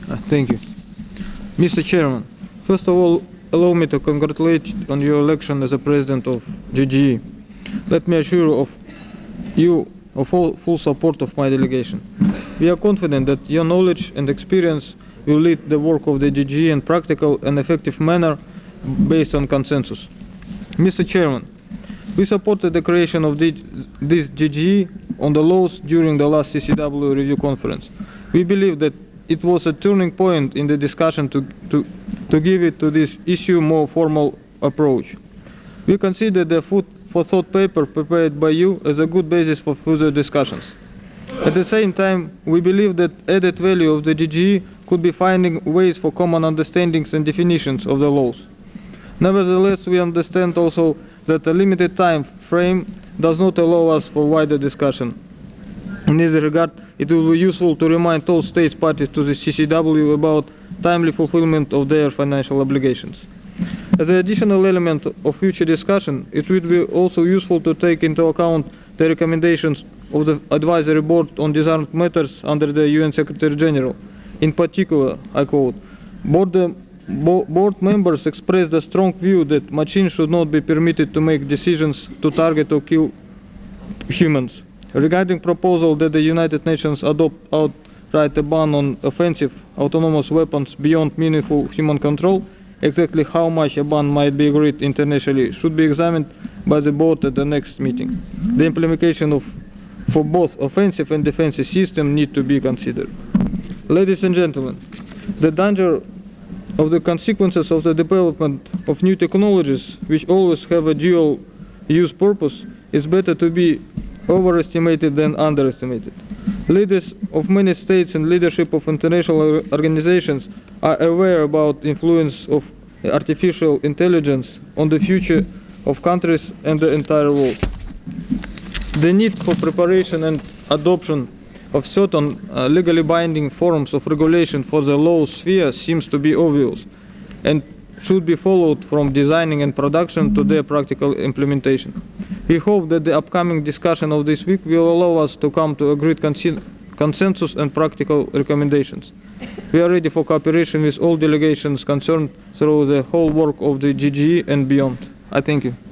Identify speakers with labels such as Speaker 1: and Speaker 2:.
Speaker 1: Thank you. Mr. Chairman, first of all, allow me to congratulate on your election as a president of GGE. Let me assure you of full support of my delegation. We are confident that your knowledge and experience will lead the work of the GGE in practical and effective manner based on consensus. Mr. Chairman, we supported the creation of this GGE on the laws during the last CCW review conference. We believe that it was a turning point in the discussion to give it to this issue more formal approach. We consider the food for thought paper prepared by you as a good basis for further discussions. At the same time, we believe that added value of the GGE could be finding ways for common understandings and definitions of the laws. Nevertheless, we understand also that a limited time frame does not allow us for wider discussion. In this regard, it will be useful to remind all states parties to the CCW about timely fulfillment of their financial obligations. As an additional element of future discussion, it would be also useful to take into account the recommendations of the Advisory Board on Disarmed Matters under the UN Secretary General. In particular, I quote, Board members expressed a strong view that machines should not be permitted to make decisions to target or kill humans. Regarding proposal that the United Nations adopt outright a ban on offensive autonomous weapons beyond meaningful human control, exactly how much a ban might be agreed internationally should be examined by the board at the next meeting. The implementation for both offensive and defensive systems need to be considered. Ladies and gentlemen, the danger of the consequences of the development of new technologies, which always have a dual use purpose, is better to be overestimated than underestimated. Leaders of many states and leadership of international organizations are aware about the influence of artificial intelligence on the future of countries and the entire world. The need for preparation and adoption of certain legally binding forms of regulation for the law sphere seems to be obvious and should be followed from designing and production to their practical implementation. We hope that the upcoming discussion of this week will allow us to come to agreed consensus and practical recommendations. We are ready for cooperation with all delegations concerned through the whole work of the GGE and beyond. I thank you.